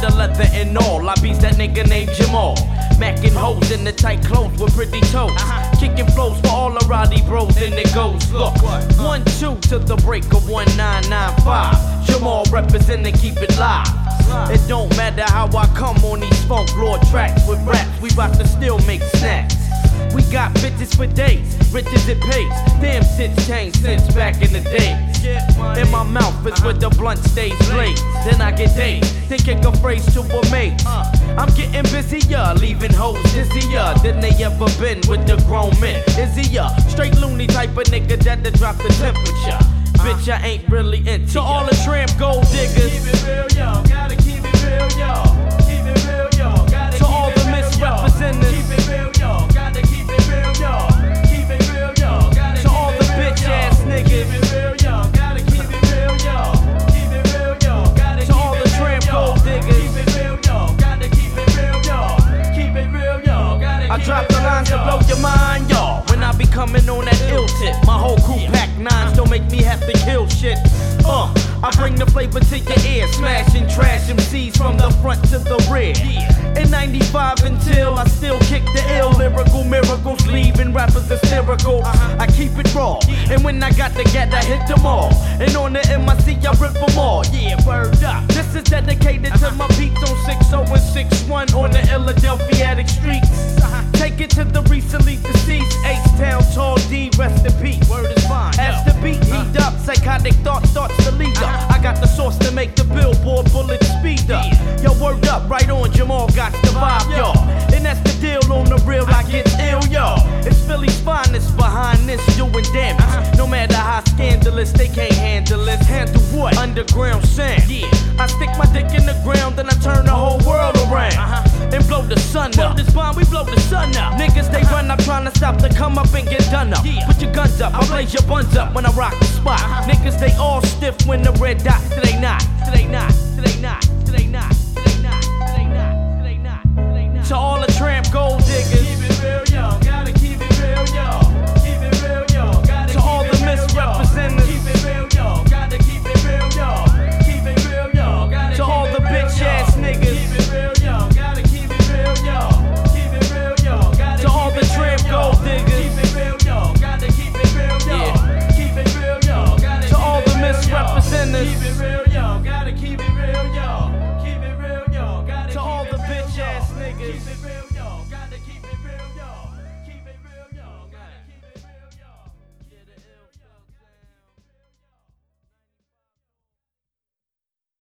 the leather and all. I beats that nigga named Jamal. Mackin' hoes in the tight clothes with pretty toes. Kicking flows for all the rowdy bros, and it goes, look. 1-2 to the break of 1995. Jamal representing, keep it live. It don't matter how I come on these funk lord tracks with raps. We bout to still make snacks. We got bitches for days, rich as it pays. Damn, shit's changed since back in the days. In my mouth is where the blunt stays blazed. Then I get dazed, thinking a phrase to a mate. I'm getting busier, leaving hoes dizzier than they ever been with the grown men. Izzier, straight loony type of nigga that'll drop the temperature. Bitch, I ain't really into to all the tramp gold diggers. Keep it real, yo. Gotta keep it real, yo. Keep it real, yo. Gotta to all the misrepresenters. Keep it real, yo. Gotta keep it real, yo. Keep it real, yo. Gotta to all the bitch ass niggas. Keep it real, yo. Gotta keep it real, yo. Keep it real, yo. Gotta to all the tramp gold diggers. Keep it real, yo. Gotta keep it real, yo. Keep it real, yo. I drop the lines to blow your mind, y'all. When I be coming on that ill tip, my whole crew pack nines, don't make me have to kill shit. I bring the flavor to your ear, smashing trash MCs from the front to the rear. In 95 until I still kick the ill lyrical miracles, leaving rappers hysterical. I keep it raw, and when I got to get, I hit them all. And on the MIC, I rip them all. Yeah, word up. This is dedicated to my beats on 60 and 61 on the Philadelphia streets. Take it to the recently deceased H-Town, Tall D, rest in peace. Word is fine. As the beat heat up, psychotic thought starts to lead up. I got the sauce to make the billboard bullet speed up. Yo, word up, right on, Jamal got the vibe, y'all. And that's the deal on the real, I get ill, y'all. It's Philly's finest behind this, doing damage. No matter how scandalous, they can't handle it. Handle what? Underground sound. I stick my dick in the ground, then I turn the whole world around. And blow the sun up. Blow this bomb, we blow the sun up. Niggas, they run up trying to stop to come up and get done up. Put your guns up, I blaze your buns up when I rock the spot. Niggas, they all stiff when the red dot, till they not, till they not, till they not, till they not, till they not, till they not, till they not, till they not. To all the tramp gold diggers. Keep it real, yo. Gotta keep it real, yo. Keep it real, yo. Gotta to all the misrepresenters. Keep it real, yo. Gotta keep it real, yo. Keep it real, yo. Gotta to all the bitch ass niggas. Keep it real, yo. Gotta keep it real, yo. Keep it real, yo. Gotta to all the tramp gold diggers. Keep it real, yo. Gotta keep it real, yo. Keep it real, yo. Gotta to all the misrepresenters. Keep it real, yo. Gotta keep it real, yo. Keep it real, yo. Gotta to all the bitch ass niggas.